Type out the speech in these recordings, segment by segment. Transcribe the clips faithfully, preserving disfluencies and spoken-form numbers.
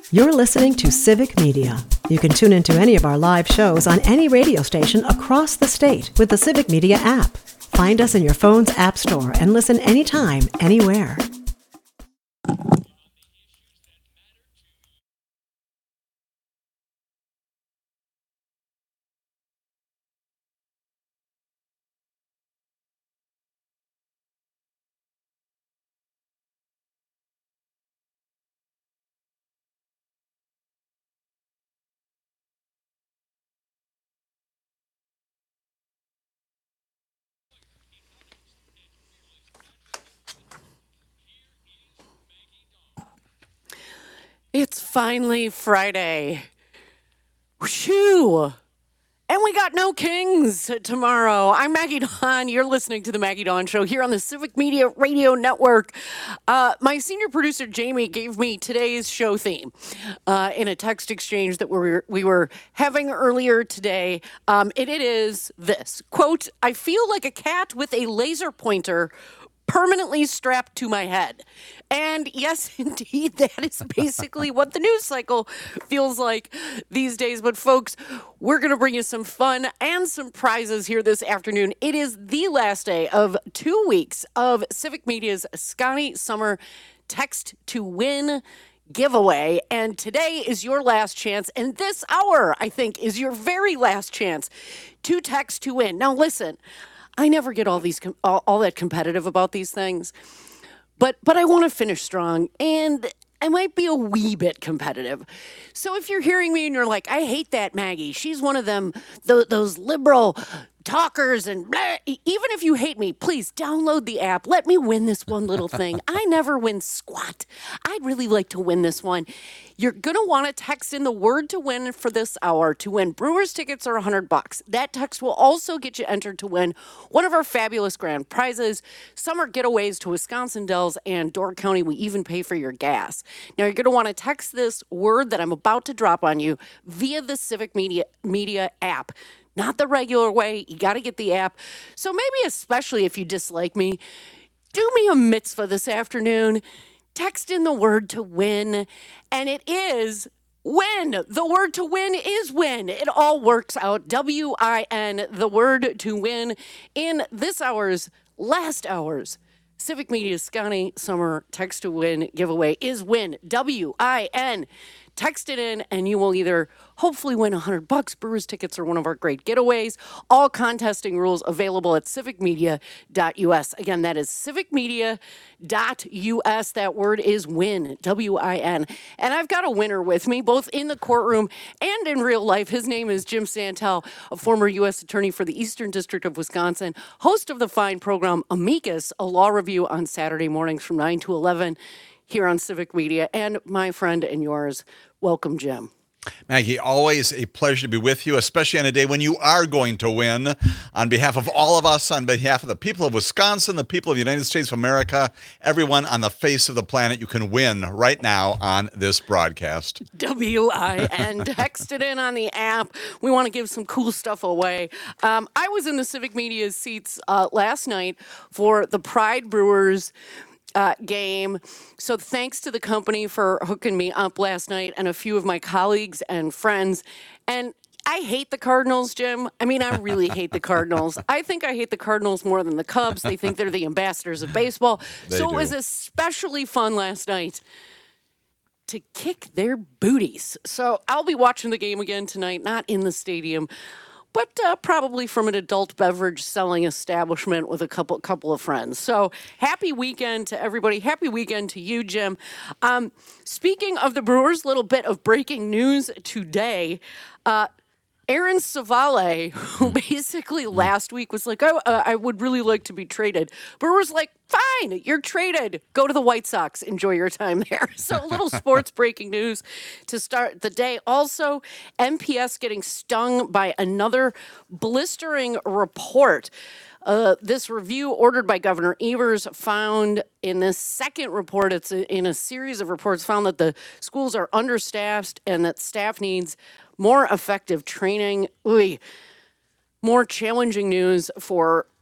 You're listening to Civic Media. You can tune into any of our live shows on any radio station across the state with the Civic Media app. Find us in your phone's app store and listen anytime, anywhere. It's finally Friday. Whew. And we got no Kings tomorrow. I'm Maggie Dawn. You're listening to the Maggie Dawn Show here on the Civic Media Radio Network. Uh, my senior producer, Jamie, gave me today's show theme uh, in a text exchange that we were, we were having earlier today. Um, and it is this, quote, "I feel like a cat with a laser pointer permanently strapped to my head." And yes, indeed, that is basically what the news cycle feels like these days. But folks, we're going to bring you some fun and some prizes here this afternoon. It is the last day of two weeks of Civic Media's Scotty Summer Text to Win giveaway. And today is your last chance. And this hour, I think, is your very last chance to text to win. Now, listen, I never get all these com- all, all that competitive about these things, but but I want to finish strong, and I might be a wee bit competitive. So if you're hearing me and you're like, "I hate that Maggie. She's one of them th- those liberal talkers," and blah, even if you hate me, please download the app. Let me win this one little thing. I never win squat. I'd really like to win this one. You're going to want to text in the word to win for this hour to win Brewers tickets or one hundred bucks. That text will also get you entered to win one of our fabulous grand prizes, summer getaways to Wisconsin Dells and Door County. We even pay for your gas. Now, you're going to want to text this word that I'm about to drop on you via the Civic Media, Media app. Not the regular way. You got to get the app. So maybe especially if you dislike me, do me a mitzvah this afternoon. Text in the word to win, and it is win. The word to win is win. It all works out. W I N, the word to win in this hour's, last hour's Civic Media Scotty Summer Text to Win giveaway is win. W I N. Text it in, and you will either hopefully win one hundred bucks, Brewers tickets, or one of our great getaways. All contesting rules available at civic media dot U S. Again, that is civic media dot U S. That word is win, W I N. And I've got a winner with me, both in the courtroom and in real life. His name is Jim Santel, a former U S attorney for the Eastern District of Wisconsin, host of the fine program Amicus, a law review on Saturday mornings from nine to eleven. Here on Civic Media, and my friend and yours. Welcome, Jim. Maggie, always a pleasure to be with you, especially on a day when you are going to win. On behalf of all of us, on behalf of the people of Wisconsin, the people of the United States of America, everyone on the face of the planet, you can win right now on this broadcast. W I N. Text it in on the app. We want to give some cool stuff away. Um, I was in the Civic Media seats uh, last night for the Pride Brewers Uh, game. So thanks to the company for hooking me up last night and a few of my colleagues and friends. And I hate the Cardinals, Jim. I mean, I really hate the Cardinals. I think I hate the Cardinals more than the Cubs. They think they're the ambassadors of baseball. They so do. It was especially fun last night to kick their booties. So I'll be watching the game again tonight, not in the stadium, but uh, probably from an adult beverage selling establishment with a couple couple of friends. So happy weekend to everybody. Happy weekend to you, Jim. Um, speaking of the Brewers, little bit of breaking news today. Uh, Aaron Savale, who basically last week was like, oh, uh, I would really like to be traded. Brewers like, fine, you're traded. Go to the White Sox. Enjoy your time there. So a little sports breaking news to start the day. Also, M P S getting stung by another blistering report. Uh, this review ordered by Governor Evers found in this second report, it's a, in a series of reports, found that the schools are understaffed and that staff needs more effective training. Ooh, more challenging news for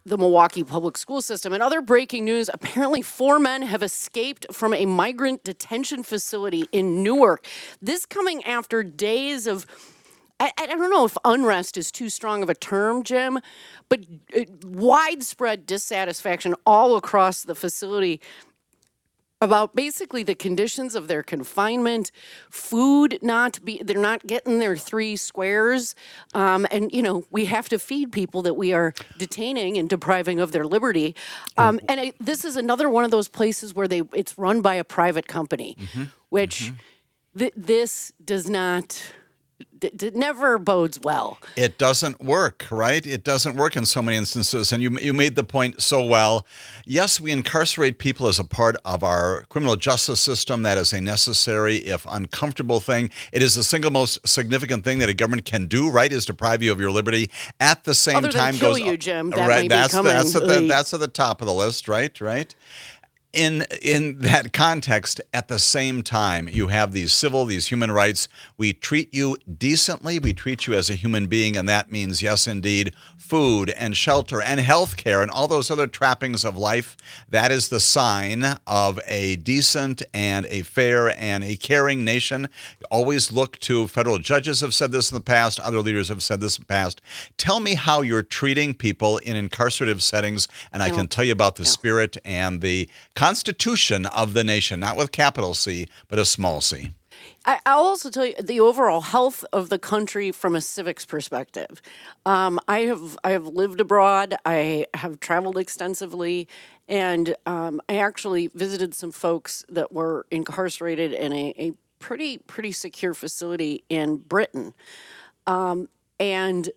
the Milwaukee public school system. In other breaking news, apparently four men have escaped from a migrant detention facility in Newark. This coming after days of, I, I don't know if unrest is too strong of a term, Jim, but uh, widespread dissatisfaction all across the facility about basically the conditions of their confinement, food not be, they're not getting their three squares. Um, and, you know, we have to feed people that we are detaining and depriving of their liberty. Um, and I, this is another one of those places where they it's run by a private company, mm-hmm. which mm-hmm. Th- this does not... It never bodes well. It doesn't work, right? It doesn't work in so many instances. And you you made the point so well. Yes, we incarcerate people as a part of our criminal justice system. That is a necessary, if uncomfortable thing. It is the single most significant thing that a government can do, right, is deprive you of your liberty. At the same Other time, than kill goes you, Jim. That right. may That's be the, that's, at the, the, that's at the top of the list, right? Right. In in that context, at the same time, you have these civil, these human rights. We treat you decently. We treat you as a human being, and that means, yes, indeed, food and shelter and health care and all those other trappings of life. That is the sign of a decent and a fair and a caring nation. Always look to federal judges have said this in the past. Other leaders have said this in the past. Tell me how you're treating people in incarcerative settings, and I can tell you about the spirit and the Constitution of the nation, not with capital C, but a small c. I, I'll also tell you the overall health of the country from a civics perspective. Um, I have I have lived abroad. I have traveled extensively, and um, I actually visited some folks that were incarcerated in a, a pretty pretty secure facility in Britain, um, and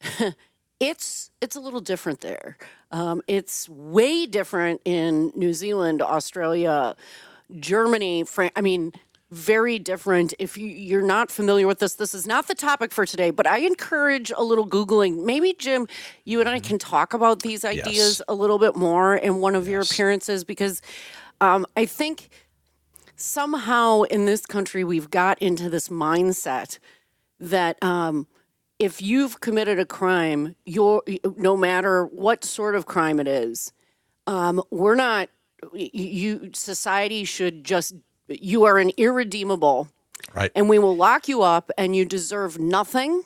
it's it's a little different there. Um, it's way different in New Zealand, Australia, Germany, France. I mean, very different. If you, you're not familiar with this, this is not the topic for today, but I encourage a little Googling. Maybe, Jim, you and I can talk about these ideas yes. a little bit more in one of yes. your appearances, because um, I think somehow in this country we've got into this mindset that um, if you've committed a crime, you're, no matter what sort of crime it is, um, we're not, you, society should just, you are an irredeemable, right? And we will lock you up and you deserve nothing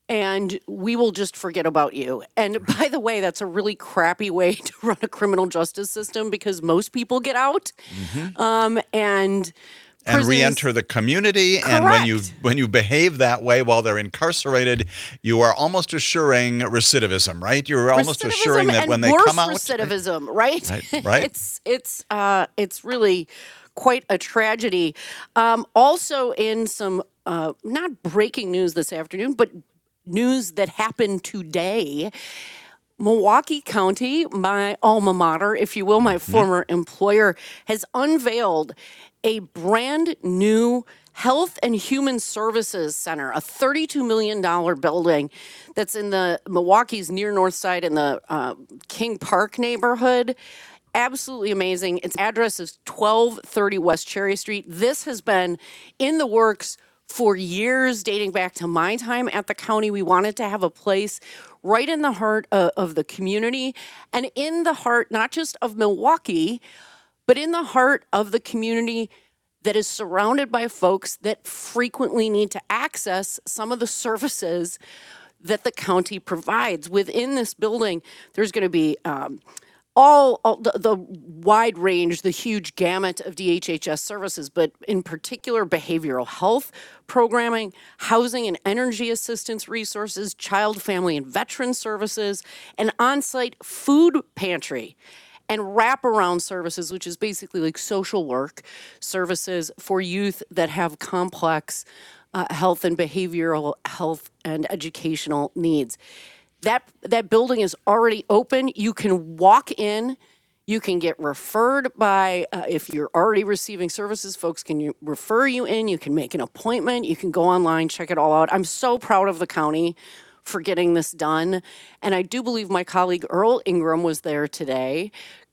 and we will just forget about you. And by the way, that's a really crappy way to run a criminal justice system, because most people get out mm-hmm. um, and... and re-enter the community. Correct. And when you when you behave that way while they're incarcerated, you are almost assuring recidivism, right? You're almost recidivism assuring that and when they worse come out, recidivism, right? Right, right. it's it's uh, it's really quite a tragedy. Um, also, in some uh, not breaking news this afternoon, but news that happened today. Milwaukee County, my alma mater, if you will, my mm-hmm. former employer, has unveiled a brand new Health and Human Services Center, a thirty-two million dollars building that's in the Milwaukee's near north side in the uh, King Park neighborhood. Absolutely amazing. Its address is twelve thirty West Cherry Street. This has been in the works for years, dating back to my time at the county. We wanted to have a place right in the heart of, of the community, and in the heart, not just of Milwaukee, but in the heart of the community that is surrounded by folks that frequently need to access some of the services that the county provides. Within this building, there's going to be um, all, all the, the wide range, the huge gamut of D H H S services, but in particular, behavioral health programming, housing and energy assistance resources, child, family, and veteran services, an on-site food pantry, and wraparound services, which is basically like social work services for youth that have complex uh, health and behavioral health and educational needs. That that building is already open. You can walk in. You can get referred by, uh, if you're already receiving services, folks can you refer you in. You can make an appointment. You can go online, check it all out. I'm so proud of the county for getting this done. And I do believe my colleague Earl Ingram was there today.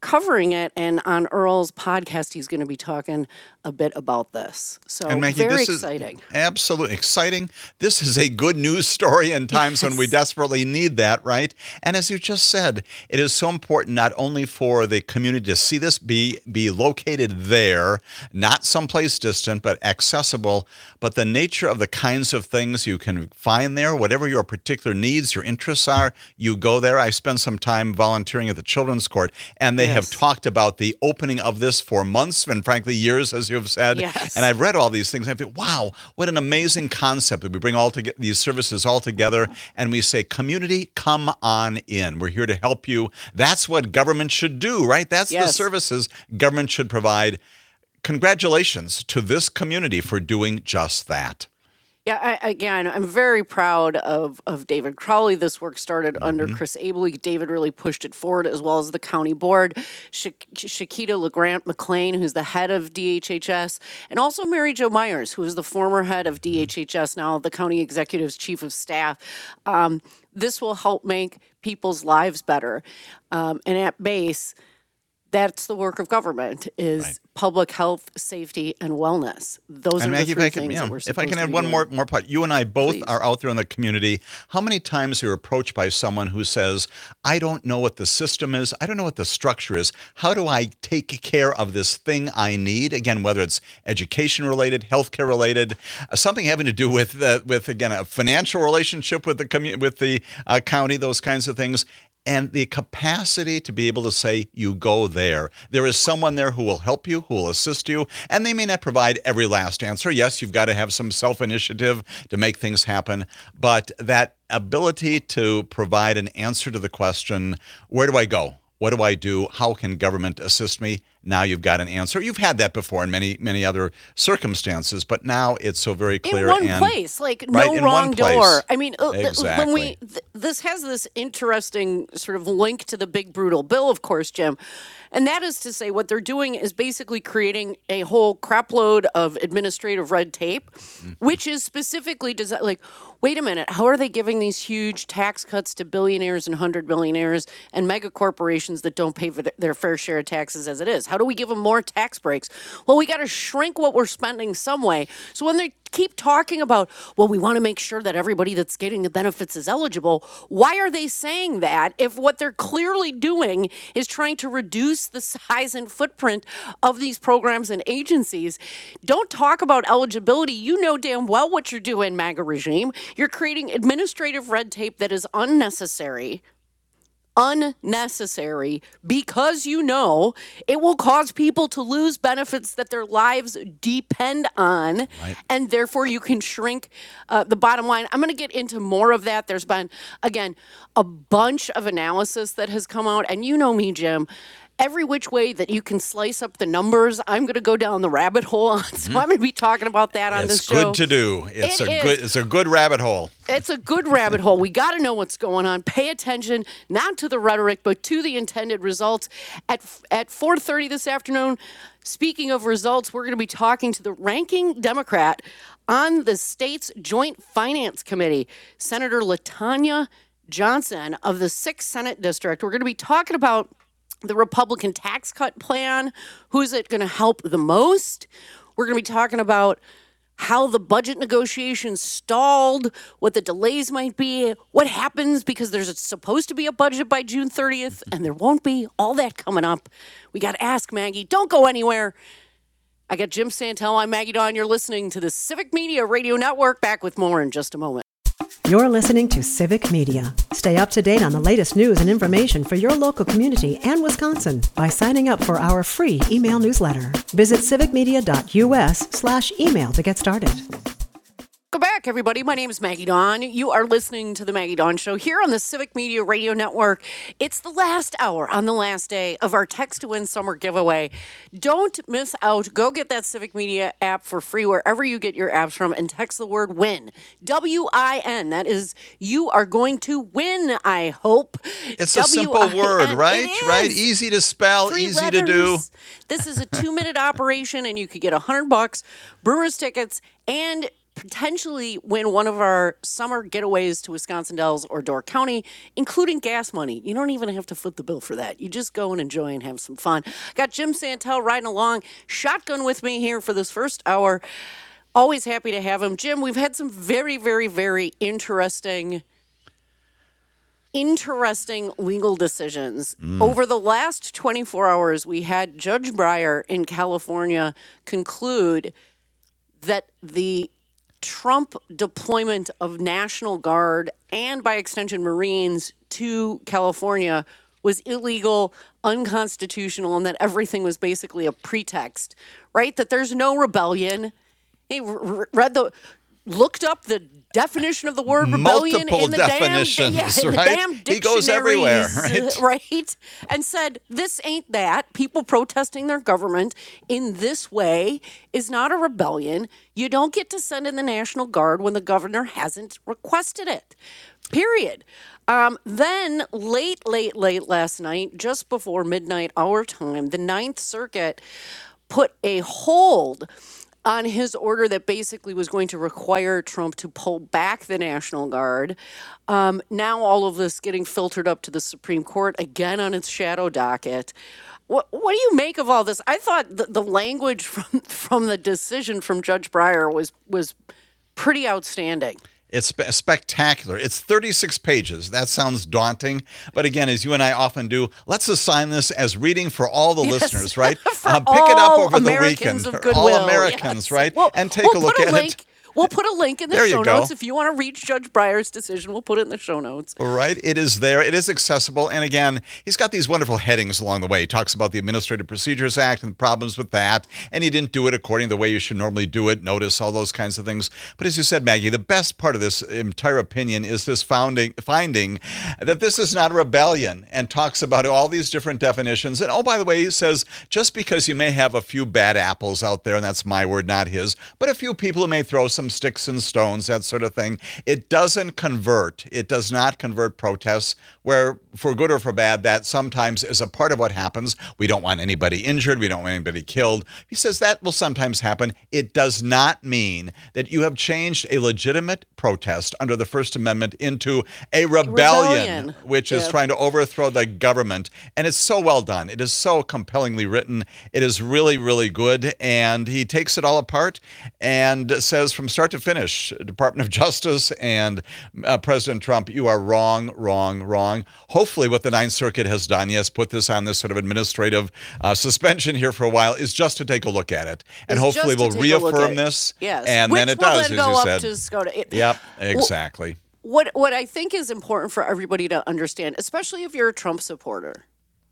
covering it. And on Earl's podcast, he's going to be talking a bit about this. So And Maggie, very this exciting. is absolutely exciting. This is a good news story in times yes. when we desperately need that, right? And as you just said, it is so important not only for the community to see this, be be located there, not someplace distant, but accessible, but the nature of the kinds of things you can find there, whatever your particular needs, your interests are, you go there. I spent some time volunteering at the Children's Court, and they yes. have talked about the opening of this for months and frankly years, as you have said. Yes. And I've read all these things. And I think, wow, what an amazing concept that we bring all together, these services all together, and we say, community, come on in. We're here to help you. That's what government should do, right? That's yes. the services government should provide. Congratulations to this community for doing just that. Yeah, I, again, I'm very proud of, of David Crowley. This work started mm-hmm. under Chris Abele. David really pushed it forward, as well as the county board. Sha- Shakita LeGrant McLean, who's the head of D H H S, and also Mary Jo Myers, who is the former head of D H H S, now the county executive's chief of staff. Um, this will help make people's lives better. Um, and at base, that's the work of government, is right. public health, safety, and wellness. Those and are Maggie, the three if I can, things yeah, that we're if I can add to one doing. more more part, you and I both Please. are out there in the community. How many times you're approached by someone who says, I don't know what the system is, I don't know what the structure is, how do I take care of this thing I need? Again, whether it's education related, healthcare related, uh, something having to do with, uh, with again, a financial relationship with the commu- with the uh, county, those kinds of things. And the capacity to be able to say, you go there. There is someone there who will help you, who will assist you, and they may not provide every last answer. Yes, you've got to have some self-initiative to make things happen, but that ability to provide an answer to the question, where do I go? What do I do? How can government assist me? Now you've got an answer. You've had that before in many, many other circumstances, but now it's so very clear. In one and, place, like right, no in wrong one place. door. I mean, exactly. when we th- this has this interesting sort of link to the big brutal bill, of course, Jim. And that is to say, what they're doing is basically creating a whole crapload of administrative red tape, mm-hmm. which is specifically designed, like, wait a minute, how are they giving these huge tax cuts to billionaires and hundred billionaires and mega corporations that don't pay for th- their fair share of taxes as it is? How do we give them more tax breaks? Well, we got to shrink what we're spending some way. So when they keep talking about, well, we want to make sure that everybody that's getting the benefits is eligible, why are they saying that if what they're clearly doing is trying to reduce the size and footprint of these programs and agencies? Don't talk about eligibility. You know damn well what you're doing, MAGA regime. You're creating administrative red tape that is unnecessary. Unnecessary because you know it will cause people to lose benefits that their lives depend on, right. and therefore you can shrink uh, the bottom line. I'm going to get into more of that. There's been, again, a bunch of analysis that has come out, and you know me, Jim. Every which way that you can slice up the numbers, I'm going to go down the rabbit hole on. So I'm going to be talking about that on it's this show. It's good to do. It's it a is. good. It's a good rabbit hole. It's a good rabbit hole. We got to know what's going on. Pay attention, not to the rhetoric, but to the intended results. At at four thirty this afternoon, speaking of results, we're going to be talking to the ranking Democrat on the state's Joint Finance Committee, Senator LaTanya Johnson of the sixth Senate District. We're going to be talking about the Republican tax cut plan. Who's it going to help the most? We're going to be talking about how the budget negotiations stalled, what the delays might be, what happens because there's supposed to be a budget by June thirtieth and there won't be. All that coming up. We got to ask Maggie. Don't go anywhere. I got Jim Santel. I'm Maggie Dawn. You're listening to the Civic Media Radio Network. Back with more in just a moment. You're listening to Civic Media. Stay up to date on the latest news and information for your local community and Wisconsin by signing up for our free email newsletter. Visit civicmedia.us slash email to get started. Welcome back, everybody. My name is Maggie Dawn. You are listening to the Maggie Dawn Show here on the Civic Media Radio Network. It's the last hour on the last day of our Text to Win Summer Giveaway. Don't miss out. Go get that Civic Media app for free wherever you get your apps from and text the word WIN. W I N. That is, you are going to win, I hope. It's a simple word, right? Right? Easy to spell, Three easy letters. to do. This is a two-minute operation, and you could get one hundred bucks, Brewers tickets, and potentially win one of our summer getaways to Wisconsin Dells or Door County, including gas money. You don't even have to foot the bill for that. You just go and enjoy and have some fun. Got Jim Santel riding along, shotgun with me here for this first hour. Always happy to have him. Jim, we've had some very, very, very interesting interesting legal decisions. Mm. Over the last twenty-four hours, we had Judge Breyer in California conclude that the Trump deployment of National Guard and, by extension, Marines to California was illegal, unconstitutional, and that everything was basically a pretext, right? That there's no rebellion. He read the... looked up the definition of the word rebellion Multiple in the definitions, damn, yeah, in right? the damn He goes everywhere, dictionaries, right? right? And said, this ain't that. People protesting their government in this way is not a rebellion. You don't get to send in the National Guard when the governor hasn't requested it, period. Um, then late, late, late last night, just before midnight our time, the Ninth Circuit put a hold on his order that basically was going to require Trump to pull back the National Guard. Um, now all of this getting filtered up to the Supreme Court, again on its shadow docket. What what do you make of all this? I thought the, the language from, from the decision from Judge Breyer was was pretty outstanding. It's spe- spectacular. It's thirty-six pages. That sounds daunting. But again, as you and I often do, let's assign this as reading for all the Yes. listeners, right? For Uh, pick it up all over Americans the of weekend. goodwill. All Americans, Yes. right? We'll- and take we'll a look put at link, it. We'll put a link in the There you show go. notes. If you want to reach Judge Breyer's decision, we'll put it in the show notes. All right. It is there. It is accessible. And again, he's got these wonderful headings along the way. He talks about the Administrative Procedures Act and problems with that. And he didn't do it according to the way you should normally do it. Notice all those kinds of things. But as you said, Maggie, the best part of this entire opinion is this founding, finding that this is not a rebellion, and talks about all these different definitions. And oh, by the way, he says, just because you may have a few bad apples out there, and that's my word, not his, but a few people who may throw some sticks and stones, that sort of thing, it doesn't convert. It does not convert protests, where for good or for bad, that sometimes is a part of what happens. We don't want anybody injured. We don't want anybody killed. He says that will sometimes happen. It does not mean that you have changed a legitimate protest under the First Amendment into a rebellion, Rebellion. which is Yeah. trying to overthrow the government. And it's so well done. It is so compellingly written. It is really, really good. And he takes it all apart and says from start to finish, Department of Justice and uh, President Trump, you are wrong, wrong, wrong. Hopefully what the Ninth Circuit has done, yes, put this on this sort of administrative uh, suspension here for a while, is just to take a look at it. And It's hopefully just to we'll take a look reaffirm at- this. Yes. And Which then it will does, then as go you up said. to SCOTA. It- Yep, exactly. What what I think is important for everybody to understand, especially if you're a Trump supporter,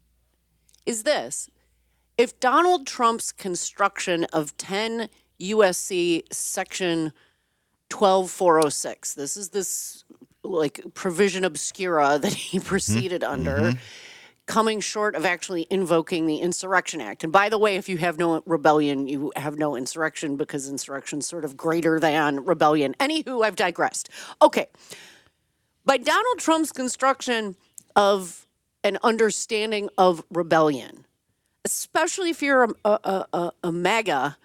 is this. If Donald Trump's construction of ten U S C Section twelve four oh six, this is this like provision obscura that he proceeded under, coming short of actually invoking the Insurrection Act. And by the way, if you have no rebellion, you have no insurrection, because insurrection's sort of greater than rebellion. Anywho, I've digressed. Okay. By Donald Trump's construction of an understanding of rebellion, especially if you're a, a, a, a MAGA,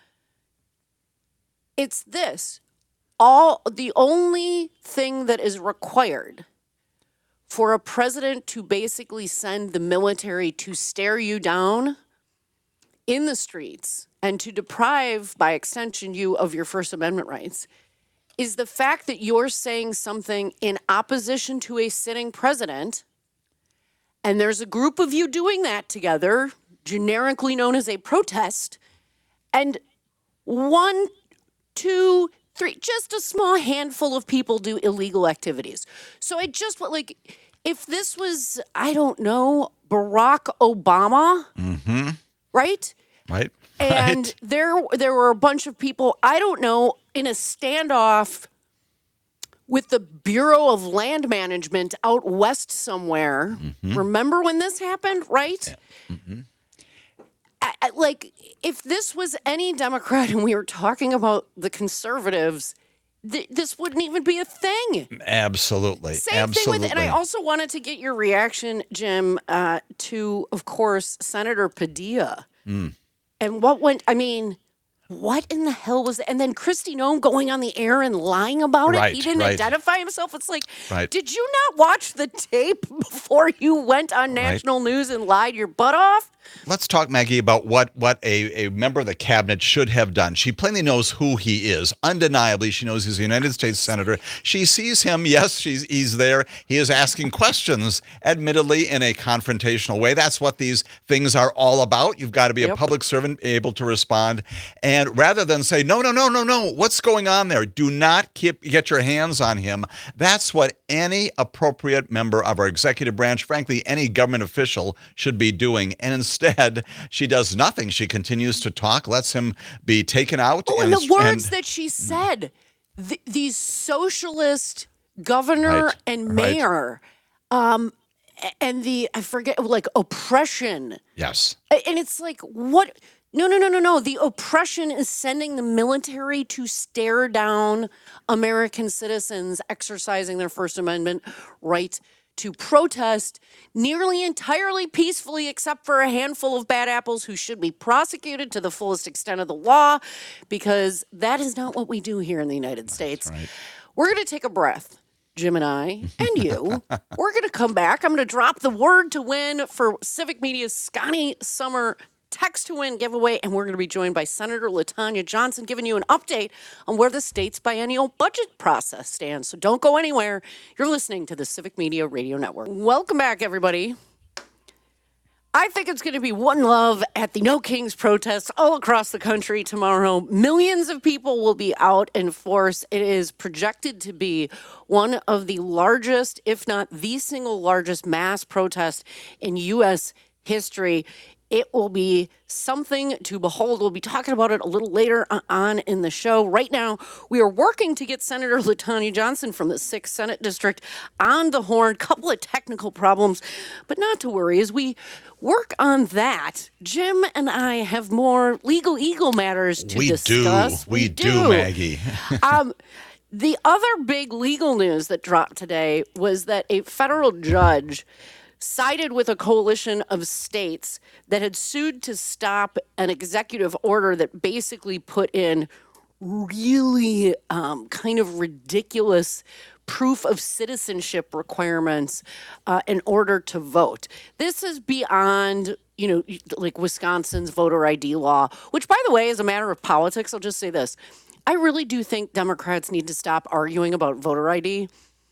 it's this. All the only thing that is required for a president to basically send the military to stare you down in the streets and to deprive, by extension, you of your First Amendment rights is the fact that you're saying something in opposition to a sitting president, and there's a group of you doing that together, generically known as a protest, and one, two, three, just a small handful of people do illegal activities. So I just want, like, if this was, I don't know, Barack Obama, Mm-hmm. right? Right. And right. there there were a bunch of people, I don't know, in a standoff with the Bureau of Land Management out west somewhere. Mm-hmm. Remember when this happened, right? Yeah. Mm-hmm. I, I, like, if this was any Democrat and we were talking about the conservatives, th- this wouldn't even be a thing. Absolutely. Same Absolutely. thing with, and I also wanted to get your reaction, Jim, uh, to, of course, Senator Padilla. Mm. And what went, I mean, what in the hell was that? And then Kristi Noem going on the air and lying about Right, it. He didn't right. identify himself. It's like, Right. did you not watch the tape before you went on national news and lied your butt off? Let's talk, Maggie, about what, what a, a member of the cabinet should have done. She plainly knows who he is. Undeniably, she knows he's a United States senator. She sees him. Yes, she's, he's there. He is asking questions, admittedly, in a confrontational way. That's what these things are all about. You've got to be Yep. a public servant, able to respond. And rather than say, no, no, no, no, no, what's going on there? Do not keep, get your hands on him. That's what any appropriate member of our executive branch, frankly, any government official should be doing. And instead, she does nothing. She continues to talk, lets him be taken out. Oh, and, and the words and- that she said, th- these socialist governor Right, and right. mayor, um, a- and the, I forget, like oppression. Yes. A- And it's like, what? No, no, no, no, no. The oppression is sending the military to stare down American citizens exercising their First Amendment right to protest nearly entirely peacefully, except for a handful of bad apples who should be prosecuted to the fullest extent of the law, because that is not what we do here in the United States. right. We're going to take a breath. Jim and I, and you, we're going to come back. I'm going to drop the word to win for Civic Media's Scotty Summer Text to Win giveaway, and we're going to be joined by Senator LaTanya Johnson, giving you an update on where the state's biennial budget process stands. So don't go anywhere. You're listening to the Civic Media Radio Network. Welcome back, everybody. I think it's going to be one love at the No Kings protests all across the country tomorrow. Millions of people will be out in force. It is projected to be one of the largest, if not the single largest, mass protest in U S history. It will be something to behold. We'll be talking about it a little later on in the show. Right now, we are working to get Senator LaTanya Johnson from the sixth Senate District on the horn. Couple of technical problems, but not to worry. As we work on that, Jim and I have more legal eagle matters to We do. discuss. We do, Maggie. um, the other big legal news that dropped today was that a federal judge sided with a coalition of states that had sued to stop an executive order that basically put in really um, kind of ridiculous proof of citizenship requirements uh, in order to vote. This is beyond, you know, like Wisconsin's voter I D law, which, by the way, is a matter of politics. I'll just say this. I really do think Democrats need to stop arguing about voter I D.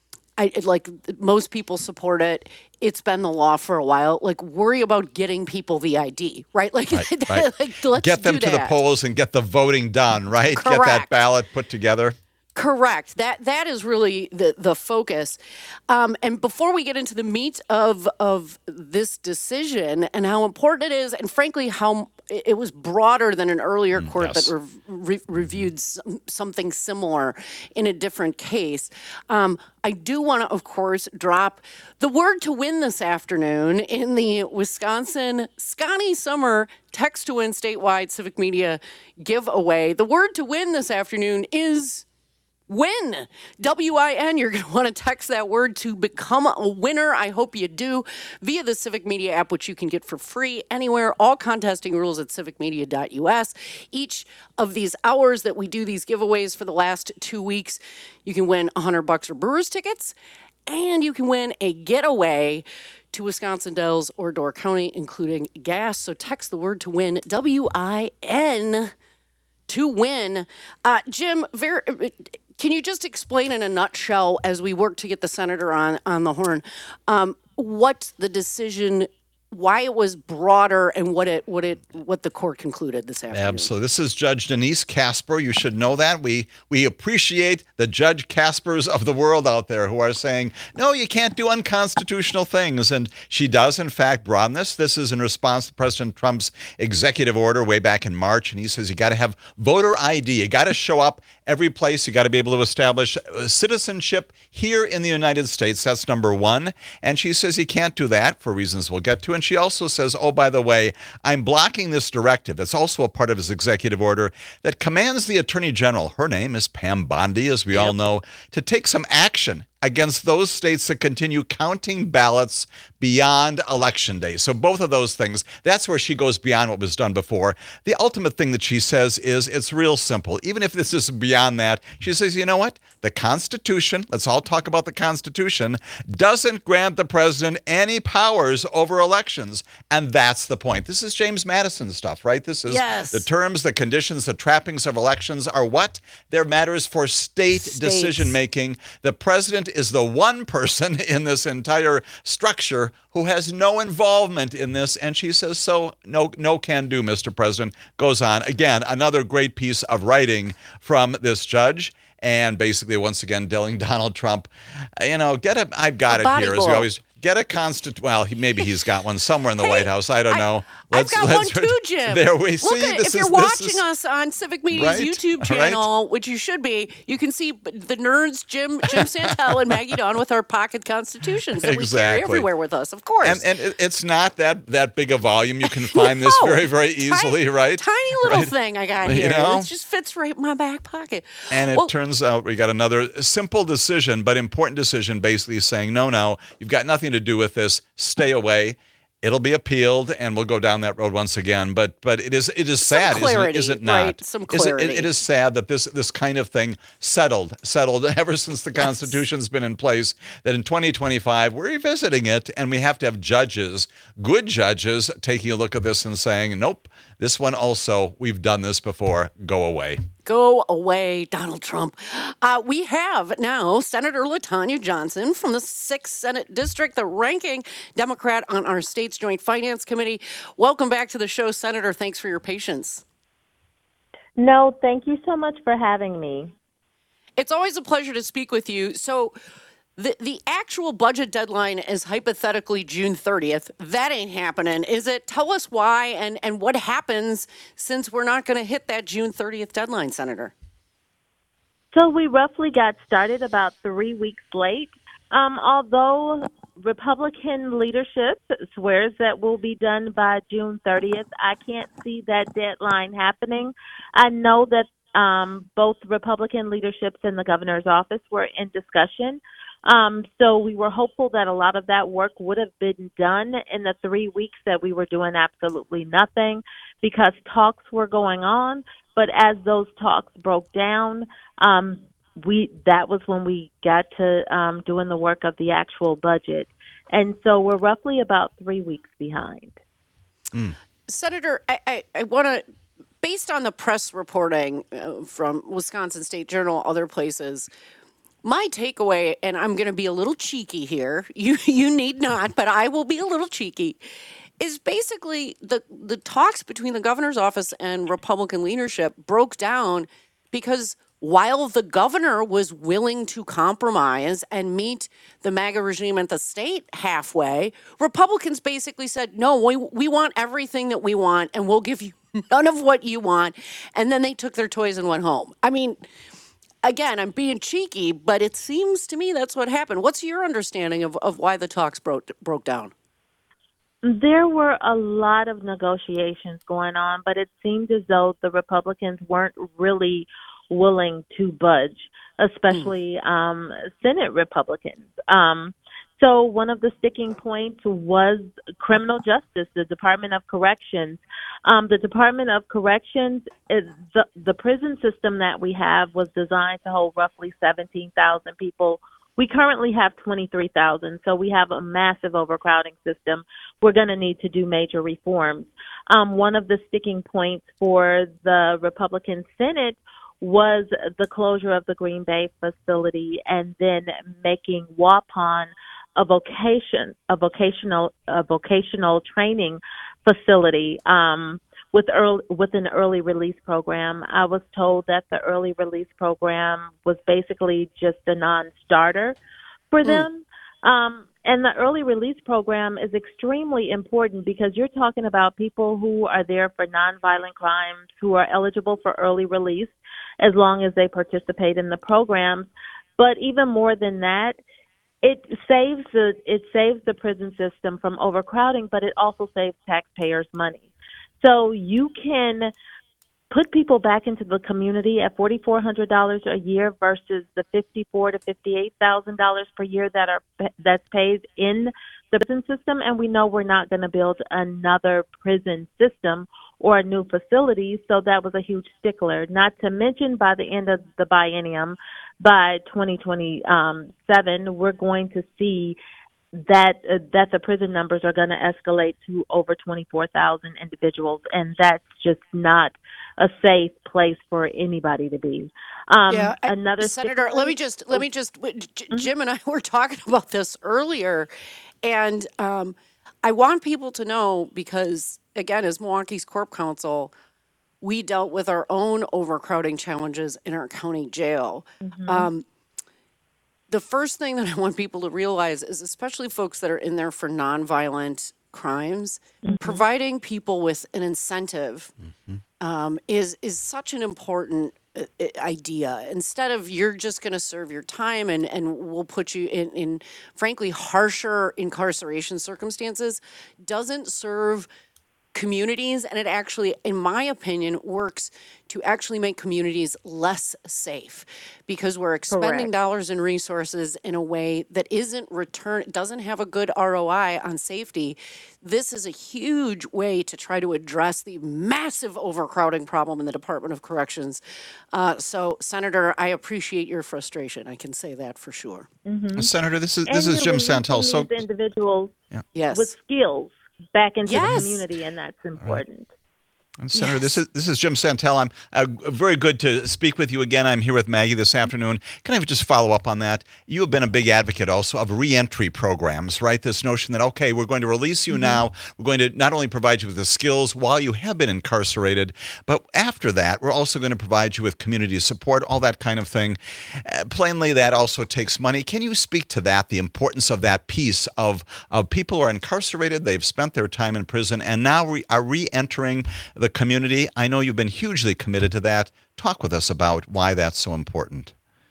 I like most people support it. It's been the law for a while. Like, worry about getting people the I D, right? Like, Right, right. like let's Get them do to the that. polls and get the voting done, right? Get that Correct. ballot put together. Correct. That that is really the the focus. Um, and before we get into the meat of of this decision and how important it is, and frankly how it it was broader than an earlier court yes. that rev- re- reviewed some, something similar in a different case. Um, I do want to, of course, drop the word to win this afternoon in the Wisconsin Scotty Summer Text to Win statewide Civic Media giveaway. The word to win this afternoon is win. W I N. You're going to want to text that word to become a winner. I hope you do via the Civic Media app, which you can get for free anywhere. All contesting rules at civic media dot U S. Each of these hours that we do these giveaways for the last two weeks, you can win one hundred bucks or Brewers tickets, and you can win a getaway to Wisconsin Dells or Door County, including gas. So text the word to win, W I N, to win. Uh, Jim, very. Can you just explain in a nutshell, as we work to get the senator on, on the horn, um, what the decision, why it was broader, and what it what it what the court concluded this afternoon? Absolutely. This is Judge Denise Casper. You should know that. We we appreciate the Judge Caspers of the world out there who are saying, no, you can't do unconstitutional things. And she does, in fact, broaden this. This is in response to President Trump's executive order way back in March. And he says you got to have voter I D. You got to show up every place. You got to be able to establish citizenship here in the United States. That's number one. And she says he can't do that for reasons we'll get to. And she also says, oh, by the way, I'm blocking this directive. It's also a part of his executive order that commands the Attorney General, her name is Pam Bondi, as we all know, to take some action against those states that continue counting ballots beyond election day. So both of those things, that's where she goes beyond what was done before. The ultimate thing that she says is it's real simple. Even if this is beyond that, she says, you know what? The Constitution, let's all talk about the Constitution, doesn't grant the president any powers over elections. And that's the point. This is James Madison stuff, right? This is yes. the terms, the conditions, the trappings of elections are what? They're matters for state States. decision making. The president is the one person in this entire structure who has no involvement in this. And she says, so no, no can do, Mister President. Goes on. Again, another great piece of writing from this judge. And basically, once again, telling Donald Trump, you know, get a, I've got a it here, blow. as we always, get a constant, well, he, maybe he's got one somewhere in the hey, White House. I don't I, know. Let's, I've got let's, one too, Jim. There we Look see. At, this if you're is, watching is, us on Civic Media's right, YouTube channel, right. which you should be, you can see the nerds, Jim Jim Santel and Maggie Dawn with our pocket constitutions that exactly. we carry everywhere with us, of course. And, and it, it's not that, that big a volume. You can find no, this very, very easily, tiny, right? Tiny little right? thing I got here. You know? It just fits right in my back pocket. And it well, turns out we got another simple decision, but important decision, basically saying, no, no, you've got nothing to do with this. Stay away. It'll be appealed, and we'll go down that road once again. But but it is it is sad, clarity, isn't it, is it not? Right, some clarity. Is it, it, it is sad that this this kind of thing settled settled ever since the Constitution's been in place. That in twenty twenty-five we're revisiting it, and we have to have judges, good judges, taking a look at this and saying, nope, this one also, we've done this before. Go away. Go away, Donald Trump. Uh, we have now Senator LaTanya Johnson from the sixth Senate District, the ranking Democrat on our state's Joint Finance Committee. Welcome back to the show, Senator. Thanks for your patience. No, thank you so much for having me. It's always a pleasure to speak with you. So the, the actual budget deadline is hypothetically June thirtieth. That ain't happening, is it? Tell us why and, and what happens since we're not going to hit that June thirtieth deadline, Senator. So we roughly got started about three weeks late. Um, although Republican leadership swears that will be done by June thirtieth, I can't see that deadline happening. I know that um, both Republican leaderships and the governor's office were in discussion. Um, so we were hopeful that a lot of that work would have been done in the three weeks that we were doing absolutely nothing because talks were going on. But as those talks broke down, um, we that was when we got to um, doing the work of the actual budget. And so we're roughly about three weeks behind. Mm. Senator, I, I, I want to, based on the press reporting uh, from Wisconsin State Journal, other places, my takeaway, and I'm going to be a little cheeky here, you you need not, but I will be a little cheeky, is basically the, the talks between the governor's office and Republican leadership broke down because while the governor was willing to compromise and meet the MAGA regime at the state halfway, Republicans basically said, no, we, we want everything that we want, and we'll give you none of what you want. And then they took their toys and went home. I mean, again, I'm being cheeky, but it seems to me that's what happened. What's your understanding of, of why the talks broke broke down? There were a lot of negotiations going on, but it seemed as though the Republicans weren't really willing to budge, especially mm. um, Senate Republicans. Um, so one of the sticking points was criminal justice, the Department of Corrections. Um, the Department of Corrections, is the, the prison system that we have was designed to hold roughly seventeen thousand people. We currently have twenty-three thousand, so we have a massive overcrowding system. We're going to need to do major reforms. Um, one of the sticking points for the Republican Senate was the closure of the Green Bay facility and then making Waupun a vocation, a vocational, a vocational training facility um, with early, with an early release program. I was told that the early release program was basically just a non-starter for mm. them. Um, and the early release program is extremely important because you're talking about people who are there for nonviolent crimes, who are eligible for early release as long as they participate in the programs. But even more than that, it saves the it saves the prison system from overcrowding, but it also saves taxpayers money. So you can put people back into the community at four thousand four hundred dollars a year versus the fifty-four to fifty-eight thousand dollars per year that are that's paid in the prison system. And we know we're not going to build another prison system or a new facility, so that was a huge stickler. Not to mention, by the end of the biennium, by twenty twenty-seven, we're going to see that uh, that the prison numbers are going to escalate to over twenty-four thousand individuals, and that's just not a safe place for anybody to be. Um, Yeah, I- another Senator, let stickler- me just let me just w- J- Jim and I were talking about this earlier, and um, I want people to know because again, as Milwaukee's Corp Council, we dealt with our own overcrowding challenges in our county jail. Um, the first thing that I want people to realize is, especially folks that are in there for nonviolent crimes, providing people with an incentive um, is is such an important uh, uh, idea. Instead of you're just going to serve your time and and we'll put you in in frankly harsher incarceration circumstances, doesn't serve communities, and it actually, in my opinion, works to actually make communities less safe because we're expending Correct. dollars and resources in a way that isn't return doesn't have a good R O I on safety. This is a huge way to try to address the massive overcrowding problem in the Department of Corrections. Uh, so, Senator, I appreciate your frustration. I can say that for sure. Senator, this is and this is you're Jim releasing Santel. So these individuals Yes. with skills back into Yes. the community, and that's important. And Senator, this is this is Jim Santel. I'm uh, very good to speak with you again. I'm here with Maggie this afternoon. Can I just follow up on that? You have been a big advocate also of reentry programs, right? This notion that, okay, we're going to release you now. We're going to not only provide you with the skills while you have been incarcerated, but after that, we're also going to provide you with community support, all that kind of thing. Uh, plainly, that also takes money. Can you speak to that, the importance of that piece of, of people who are incarcerated, they've spent their time in prison, and now re- are re-entering the community? I know you've been hugely committed to that. Talk with us about why that's so important.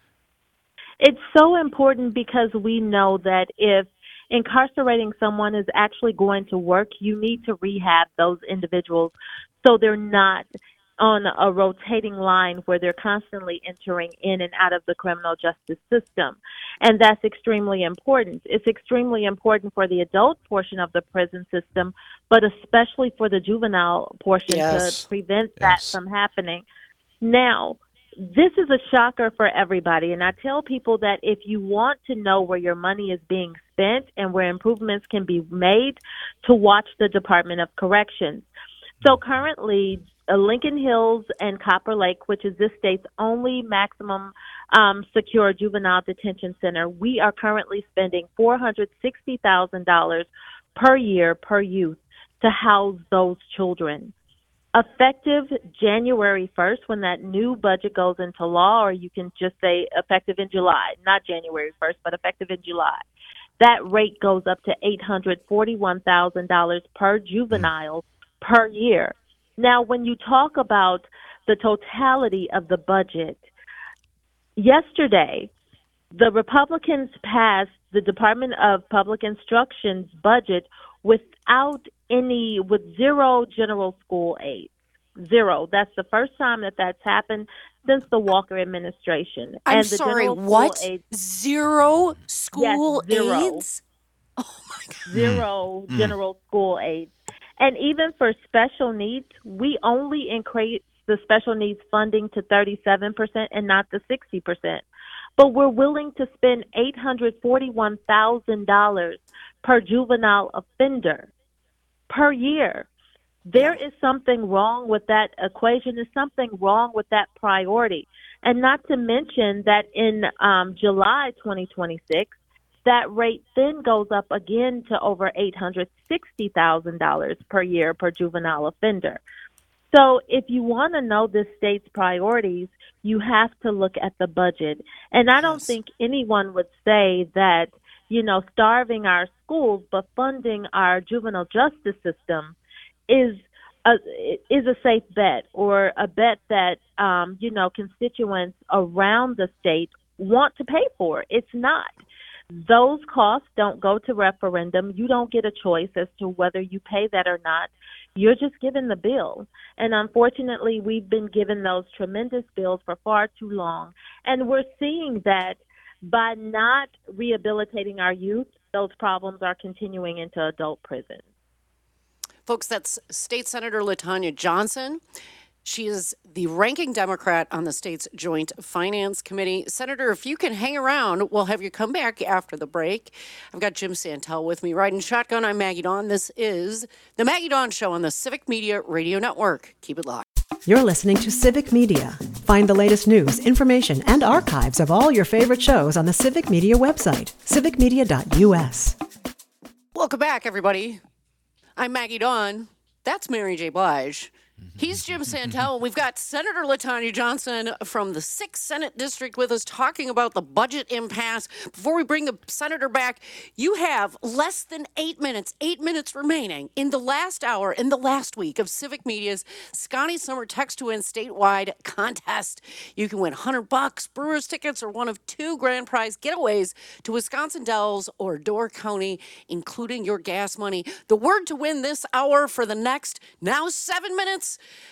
It's so important because we know that if incarcerating someone is actually going to work, you need to rehab those individuals so they're not on a rotating line where they're constantly entering in and out of the criminal justice system. And that's extremely important. It's extremely important for the adult portion of the prison system, but especially for the juvenile portion Yes. to prevent that Yes. from happening. Now, this is a shocker for everybody, and I tell people that if you want to know where your money is being spent and where improvements can be made, to watch the Department of Corrections. So currently, uh, Lincoln Hills and Copper Lake, which is this state's only maximum um, secure juvenile detention center, we are currently spending four hundred sixty thousand dollars per year per youth to house those children. Effective January first, when that new budget goes into law, or you can just say effective in July, not January first, but effective in July, that rate goes up to eight hundred forty-one thousand dollars per juvenile per year. Now, when you talk about the totality of the budget, yesterday, the Republicans passed the Department of Public Instruction's budget without any, with zero general school aid. Zero. That's the first time that that's happened since the Walker administration. I'm and the sorry, general school what? aid- Zero school zero. aids? Oh my God. zero general school aid. And even for special needs, we only increase the special needs funding to thirty-seven percent and not the sixty percent. But we're willing to spend eight hundred forty-one thousand dollars per juvenile offender per year. There is something wrong with that equation. There's something wrong with that priority. And not to mention that in um, July twenty twenty-six, that rate then goes up again to over eight hundred sixty thousand dollars per year per juvenile offender. So if you want to know this state's priorities, you have to look at the budget. And I don't Yes. think anyone would say that, you know, starving our schools but funding our juvenile justice system is a, is a safe bet, or a bet that, um, you know, constituents around the state want to pay for. It's not. Those costs don't go to referendum. You don't get a choice as to whether you pay that or not. You're just given the bill. And unfortunately, we've been given those tremendous bills for far too long. And we're seeing that by not rehabilitating our youth, those problems are continuing into adult prison. Folks, that's State Senator LaTonya Johnson. She is the ranking Democrat on the state's Joint Finance Committee. Senator, if you can hang around, we'll have you come back after the break. I've got Jim Santel with me riding shotgun. I'm Maggie Dawn. This is the Maggie Dawn Show on the Civic Media Radio Network. Keep it locked. You're listening to Civic Media. Find the latest news, information, and archives of all your favorite shows on the Civic Media website, civic media dot u s. Welcome back, everybody. I'm Maggie Dawn. That's Mary J. Blige. He's Jim Santel. We've got Senator LaTonya Johnson from the sixth Senate District with us talking about the budget impasse. Before we bring the senator back, you have less than eight minutes, eight minutes remaining in the last hour, in the last week of Civic Media's Scotty Summer Text to Win statewide contest. You can win one hundred bucks, Brewers tickets, or one of two grand prize getaways to Wisconsin Dells or Door County, including your gas money. The word to win this hour for the next, now seven minutes,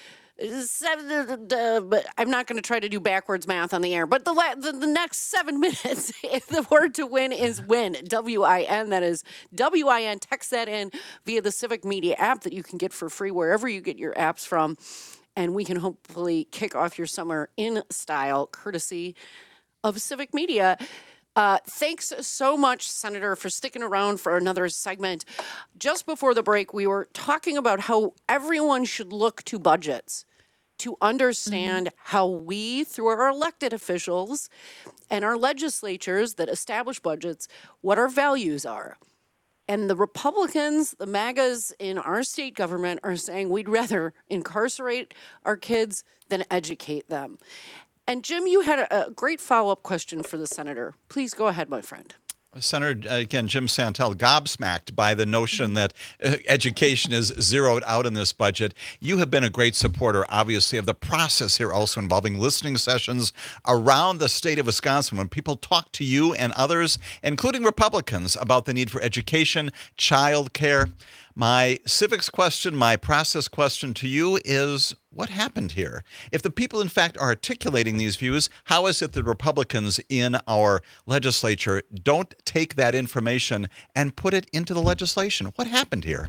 Seven, uh, but I'm not going to try to do backwards math on the air. But the, the the next seven minutes, the word to win is win. W I N. That is W I N. Text that in via the Civic Media app that you can get for free wherever you get your apps from, and we can hopefully kick off your summer in style, courtesy of Civic Media. Uh, thanks so much, Senator, for sticking around for another segment. Just before the break, we were talking about how everyone should look to budgets to understand mm-hmm. how we, through our elected officials and our legislatures that establish budgets, what our values are. And the Republicans, the MAGAs in our state government are saying we'd rather incarcerate our kids than educate them. And Jim, you had a, a great follow-up question for the senator. Please go ahead, my friend. Senator, again, Jim Santel, gobsmacked by the notion that uh, education is zeroed out in this budget. You have been a great supporter, obviously, of the process here, also involving listening sessions around the state of Wisconsin when people talk to you and others, including Republicans, about the need for education, child care. My civics question, my process question to you is, what happened here? If the people, in fact, are articulating these views, how is it that Republicans in our legislature don't take that information and put it into the legislation? What happened here?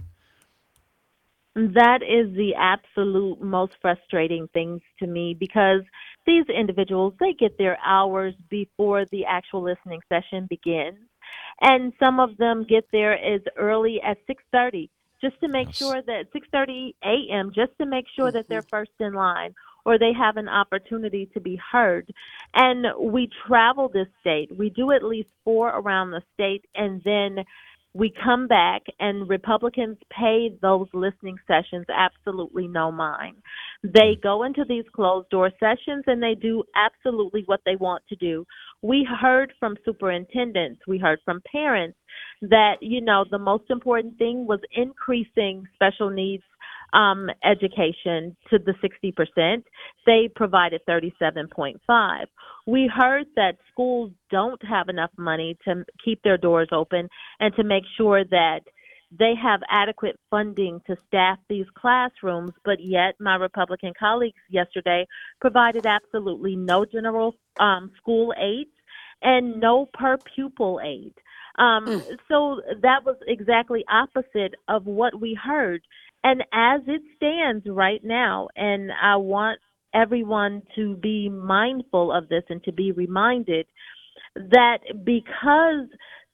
That is the absolute most frustrating things to me, because these individuals, they get their hours before the actual listening session begins. And some of them get there as early as six thirty, just to make yes. sure that six thirty a.m., just to make sure mm-hmm. that they're first in line, or they have an opportunity to be heard. And we travel this state. We do at least four around the state, and then we come back, and Republicans pay those listening sessions absolutely no mind. They go into these closed-door sessions, and they do absolutely what they want to do. We heard from superintendents, we heard from parents that, you know, the most important thing was increasing special needs um, education to the sixty percent. They provided thirty-seven point five. We heard that schools don't have enough money to keep their doors open and to make sure that they have adequate funding to staff these classrooms, but yet my Republican colleagues yesterday provided absolutely no general um, school aid and no per pupil aid. Um, mm. So that was exactly opposite of what we heard. And as it stands right now, and I want everyone to be mindful of this and to be reminded that because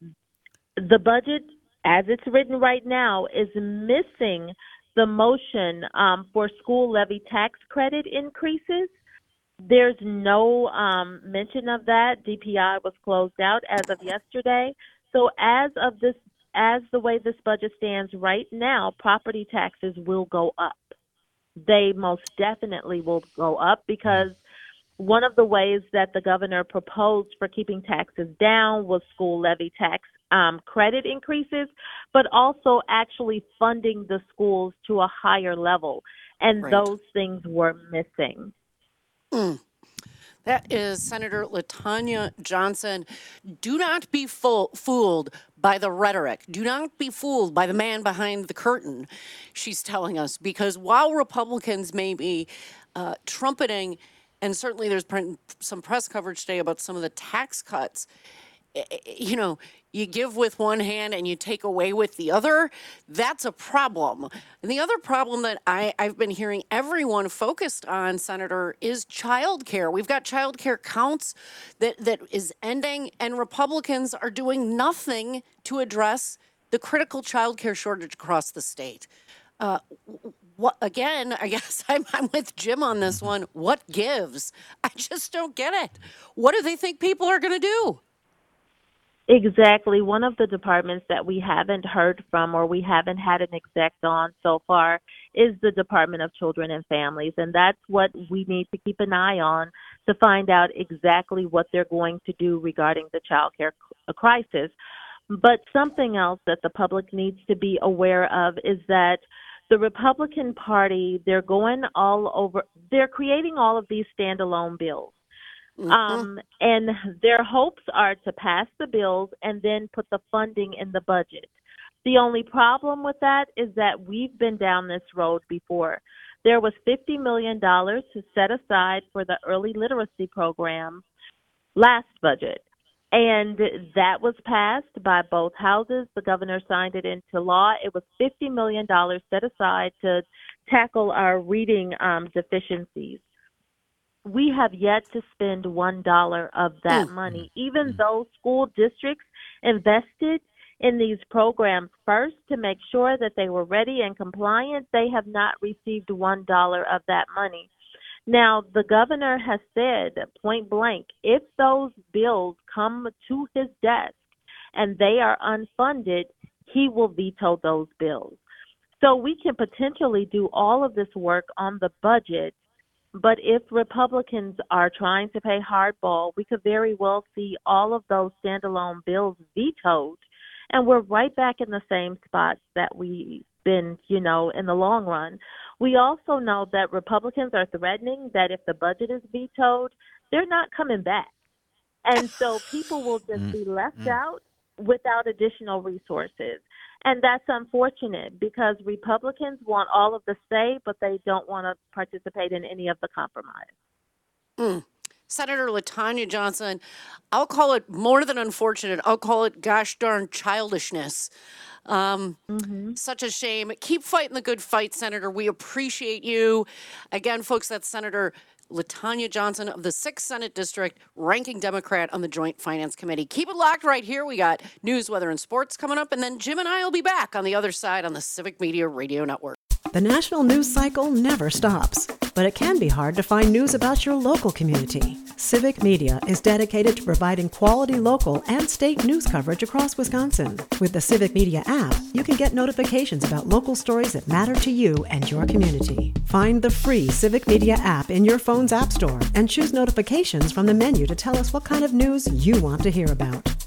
the budget, as it's written right now, is missing the motion um, for school levy tax credit increases, there's no um, mention of that. D P I was closed out as of yesterday. So as of this, as the way this budget stands right now, property taxes will go up. They most definitely will go up, because one of the ways that the governor proposed for keeping taxes down was school levy tax um, credit increases, but also actually funding the schools to a higher level. And right. those things were missing. Mm. That is Senator LaTonya Johnson. Do not be full, fooled by the rhetoric. Do not be fooled by the man behind the curtain, she's telling us, because while Republicans may be uh, trumpeting, and certainly there's pre- some press coverage today about some of the tax cuts, you know, you give with one hand and you take away with the other, that's a problem. And the other problem that I, I've been hearing everyone focused on, Senator, is childcare. We've got childcare counts that, that is ending, and Republicans are doing nothing to address the critical childcare shortage across the state. Uh, what, again, I guess I'm, I'm with Jim on this one. What gives? I just don't get it. What do they think people are going to do? Exactly. One of the departments that we haven't heard from or we haven't had an exec on so far is the Department of Children and Families. And that's what we need to keep an eye on to find out exactly what they're going to do regarding the child care crisis. But something else that the public needs to be aware of is that the Republican Party, they're going all over, they're creating all of these standalone bills. Mm-hmm. Um, and their hopes are to pass the bills and then put the funding in the budget. The only problem with that is that we've been down this road before. There was fifty million dollars to set aside for the early literacy program last budget. And that was passed by both houses. The governor signed it into law. It was fifty million dollars set aside to tackle our reading um, deficiencies. We have yet to spend one dollar of that mm. money, even though school districts invested in these programs first to make sure that they were ready and compliant. They have not received one dollar of that money. Now, the governor has said point blank, if those bills come to his desk and they are unfunded, he will veto those bills. So we can potentially do all of this work on the budget. But if Republicans are trying to play hardball, we could very well see all of those standalone bills vetoed, and we're right back in the same spots that we've been, you know, in the long run. We also know that Republicans are threatening that if the budget is vetoed, they're not coming back. And so people will just be left out without additional resources. And that's unfortunate because Republicans want all of the say, but they don't want to participate in any of the compromise. Mm. Senator LaTonya Johnson, I'll call it more than unfortunate. I'll call it gosh darn childishness. Um, mm-hmm. Such a shame. Keep fighting the good fight, Senator. We appreciate you. Again, folks, that's Senator LaTonya Johnson of the sixth Senate District, ranking Democrat on the Joint Finance Committee. Keep it locked right here. We got news, weather, and sports coming up, and then Jim and I will be back on the other side on the Civic Media Radio Network. The national news cycle never stops, but it can be hard to find news about your local community. Civic Media is dedicated to providing quality local and state news coverage across Wisconsin. With the Civic Media app, you can get notifications about local stories that matter to you and your community. Find the free Civic Media app in your phone's app store and choose notifications from the menu to tell us what kind of news you want to hear about.